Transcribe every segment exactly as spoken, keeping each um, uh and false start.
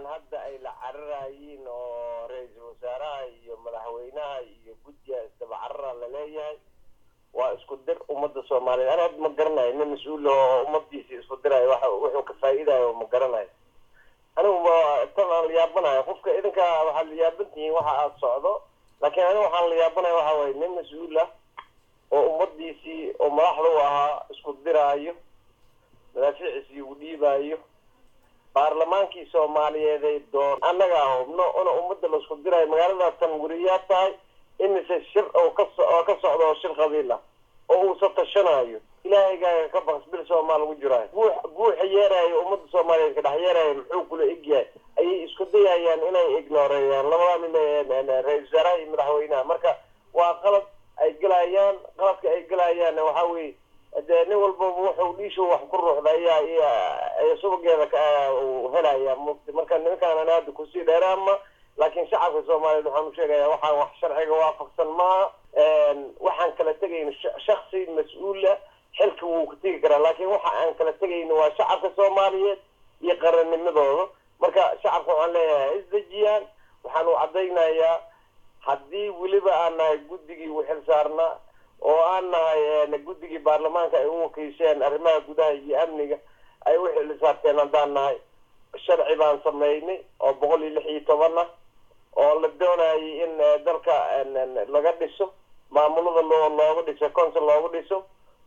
waxaan hadda ay la cararaayeen oo ra'iisul wasaaraha iyo madaxweynaha iyo guddiga isdaba carara la leeyahay waa isku dir ummadda Soomaaliyeed ana ma garanayo nin mas'uul oo ummadiisa isku diray waxa wuxuu ka faa'iidayo ma garanayo anigu tan la yaabanayo qofka idinka waxa la yaabantiin waxa aad socdo laakiin anigu waxaan la yaabanayo waxa way nin mas'uul ah oo ummadiisii oo madaxda u ahaa isku diraayo madaxdiisii u dhiibayo baarlamaankii Soomaaliyeed ay doon annaga hubno oo ummadda la isku diray magaalada tan wariyaad tahay in si shir oo ka oo ka socdo shir qabiila oo uu satashanayo ilaahayga ka baqsbil Soomaal ugu jiray buux buux yeeray ummadda Soomaaliyeed ka dhaxyeeray muxuu kula igyahay ay isku dayayaan inay ignoreeyaan labada nin ra'iisul wasaaraha iyo madaxweynaha marka waa qalad ay galayaan qaladka ay galayaan waxa weey nin walba wuxuu dhiisho wax ku ruuxdaya ay suuqeeda ka helaya marka ninkan aad ku sii dheeraama laakiin shacabka Soomaaliyeed waxaan sheegayaa waxa wax sharciga waafaqsan ma waxaan kala tagayn shakhsi mas'uul xilka uu ku tagi kara laakiin waxa aan kala tagayn waa shacabka Soomaaliyeed iyo qarannimadooda marka shacabka waxaan leeyahay isdajiyaan waxaan u cadeynayaa haddii waliba aan guddigii wixii saarna oo aan nahay guddigii baarlamaanka ay u wakiisheen arrimaha gudaha iyo amniga ay wixii la saarteen hadaan nahay sharci baan sameeynay oo boqol iyo lix iyo toban ah oo la doonayay in dalka laga dhiso maamulada loo looga dhiso council looga dhiso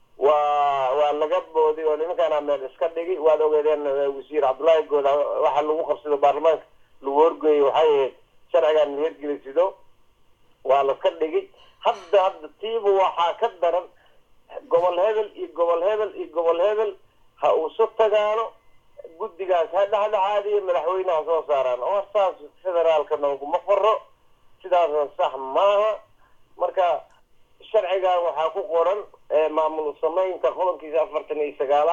waa waa laga boodi oo nimanka meel iska dhigi waad ogeedeen wasiir Cabdullaahi Gooda waxa lagu qabsado baarlamaanka lagu horgeeyay waxay sharcigan hirgelisido waa la ka dhigi hadda hadda tiibu waxa ka daran gobol hebel iyo gobol hebel iyo gobol hebel ha uu soo tagaano guddigaas ha dhaxdhaxaadiyo madaxweynaha soo saaraan oo saas federaalka noogu ma faro sidaas sax maaha marka sharciga waxa ku qoran maamul sameynta qodobkiisa afartan iyo sagaal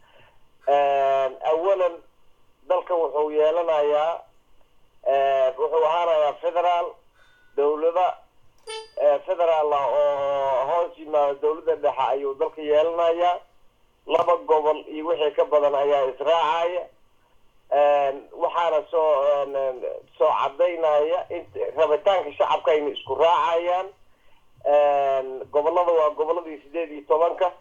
ee awalan dalka wuxuu yeelanayaa ee wuxuu ahaanayaa federaal dawladda federaal oo hoos yimaado dawladda dhexe ayuu dalka yeelanayaa laba gobol iyo wixii ka badan ayaa israacaya waxaana soo soo cadeynaya in rabitaanka shacabka ay isku raacayaan gobolada waa goboladii sideed iyo tobanka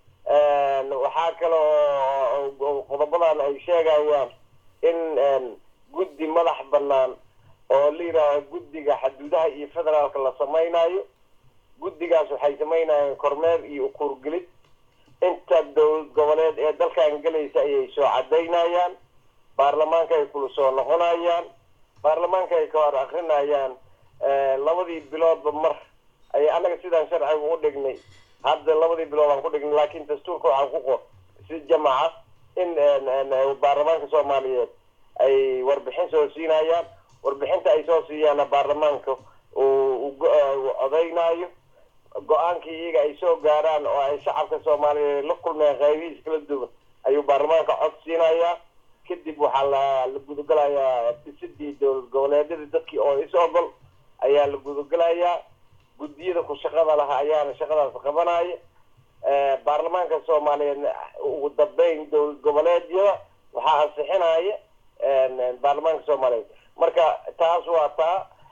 waxaa kale oo qodobadan ay sheegayaan in guddi madax bannaan oo liira guddiga xuduudaha iyo federaalka la samaynayo guddigaas waxay samaynayaan kormeer iyo ukurgelid inta dawlad goboleed ee dalkan galaysa ayay soo cadeynayaan baarlamaanka ay kula soo noqonayaan baarlamaanka ay ka war akhrinayaan labadii biloodba mar ay anaga sidaan sharciga u dhignay hadda labadii bilood aan ku dhignay laakiin dastuurka waxaan ku qor si jamaca in baarlamaanka Soomaaliyeed ay warbixin soo siinayaan warbixinta ay soo siiyaan baarlamaanka oo odaynayo go'aankii iyaga ay soo gaaraan oo ay shacabka Soomaaliyeed la kulmeen qaybihiisa kala duwan ayuu baarlamaanka cod siinayaa kadib waxa la gudugalayaa sidii dawlad goboleedyada dadkii oo is ogol ayaa la gudugalayaa guddiyada ku shaqada laha ayaana shaqadaas qabanaya ee baarlamaanka Soomaaliyeed ugu dambeyn dawlad goboleedyada waxa ansixinaya ee baarlamaanka Soomaaliyeed marka taas waa taa